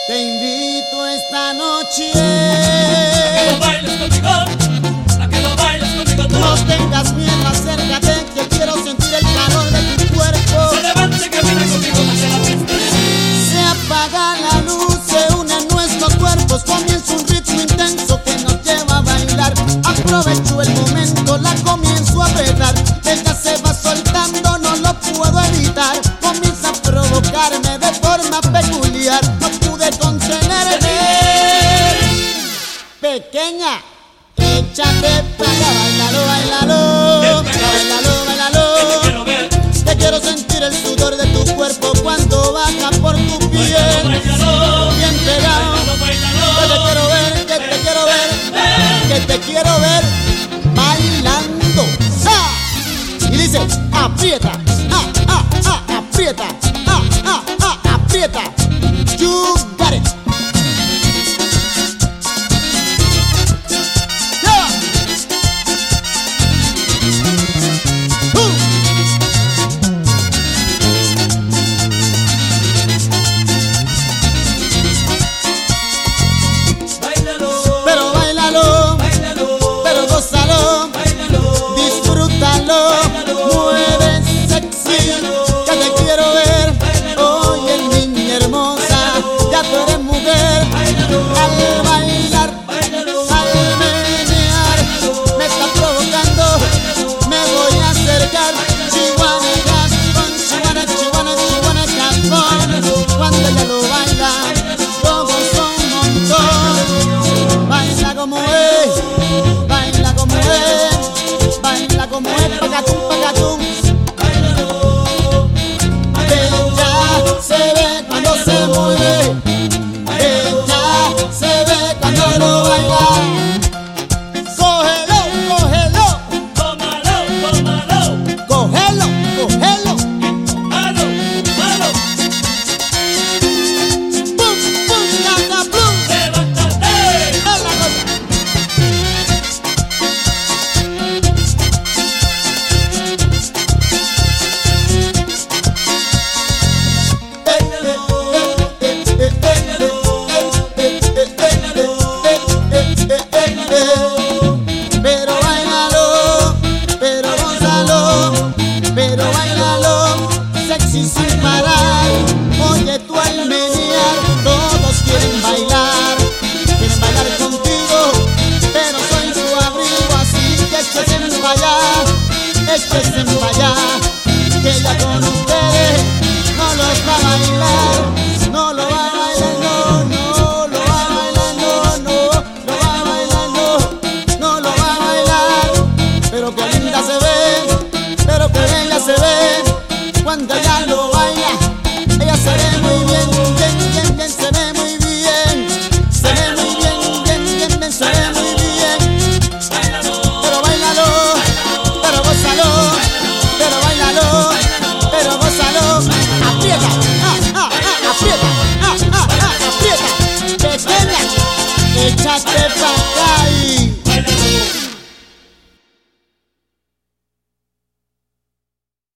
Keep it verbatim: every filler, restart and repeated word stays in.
Te invito esta noche a que lo bailes conmigo, a que lo bailes conmigo tú. No tengas miedo, acércate, que quiero sentir el calor de tu cuerpo. Se levante, camina conmigo hacia la pista. Se apaga la luz, se unen nuestros cuerpos, comienza un ritmo intenso que nos lleva a bailar. Aprovecho el momento, la comienzo a apretar. Ella se va soltando, no lo puedo evitar. Comienza a provocarme de forma peculiar. No pude contenerme. Pequeña, échate para acá, bailalo, bailalo, bailalo, bailalo. Te quiero sentir el sudor de tu cuerpo cuando baja por tu piel. Bien pegado, que te quiero ver, que te quiero ver, que te quiero ver bailando. ¡Ah! Y dice, aprieta, ah, ah, ah, aprieta, ah, ah, ah, aprieta. You got it. Cuando